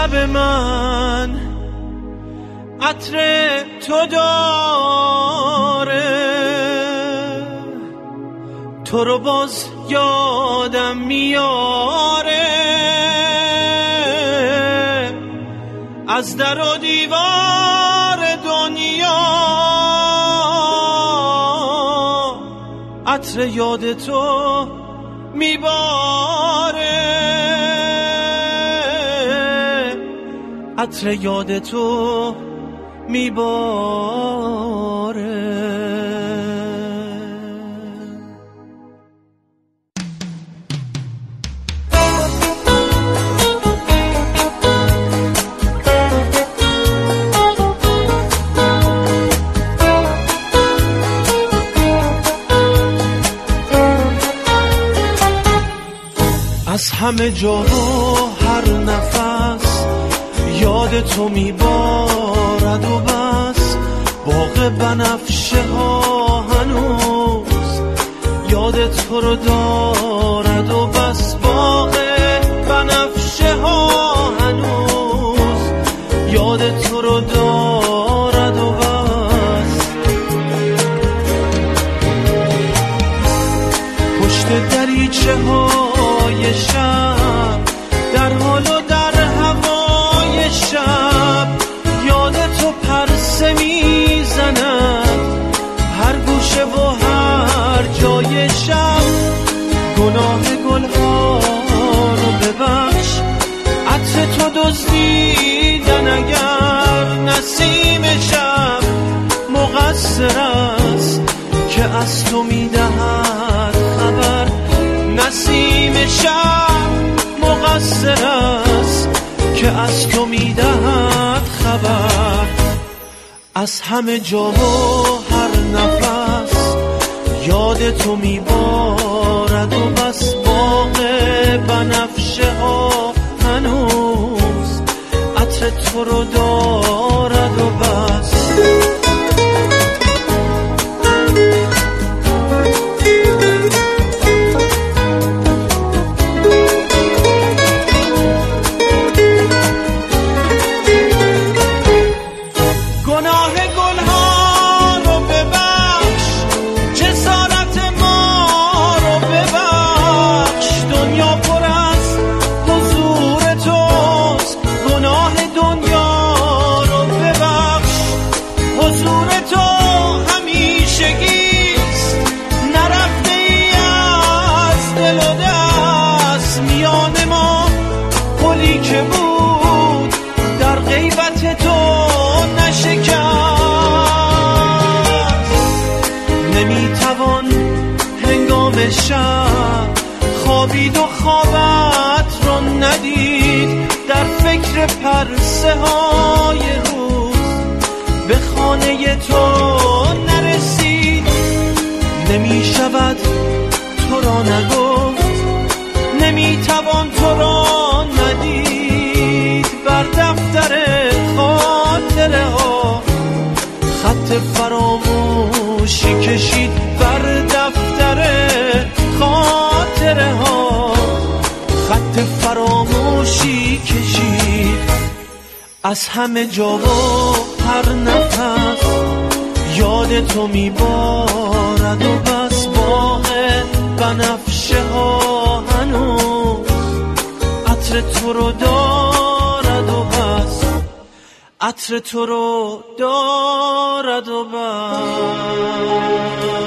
شب من عطر تو داره، تو رو باز یادم میاره، از در و دیوار دنیا عطر یاد تو میباره، عطر یاد تو میباره. از همه جا و هر نفس یاد تو میبارد و بس، باغ بنفشه ها هنوز یاد تو رو دارد و بس، باغ بنفشه ها هنوز یاد تو رو دارد و بس. پشت دریچه های شب در حال و در هوای شب یاد تو پرسه میزند، هر گوشه و هر جای شب. گناه گلها رو ببخش، عطر تو دزدیدن اگر نسیم شب مقصر است که از تو میدهد خبر. نسیم شب مقصر است که از تو میدهد خبر. از همه جا و هر نفس یاد تو میبارد و بس، باغ بنفشه ها هنوز عطر تو رو دارد و بس. که بود در غیبت تو نشکست، نمیتوان هنگام شب خوابید و خوابت رو ندید، در فکر پرسه های روز به خانه تو نرسید. نمیشود تو را نگفت، نمیتوان تو را ندید، بر دفتر خاطره ها خط فراموشی کشید، بر دفتر خاطره ها خط فراموشی کشید. از همه جا و هر نفس یاد تو میبارد و بس، باغ بنفشه ها هنوز عطر تو رو دارد و بس، عطر تو رو دارد و بس.